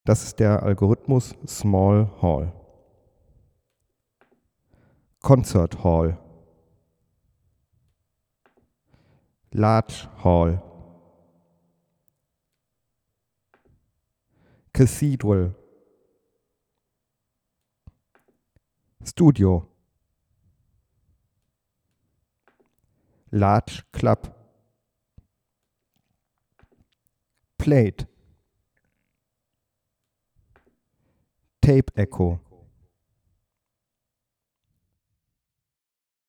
Das ist der Algorithmus Small Hall. Concert Hall. Large Hall. Cathedral. Studio. Large Club. Plate. Tape Echo.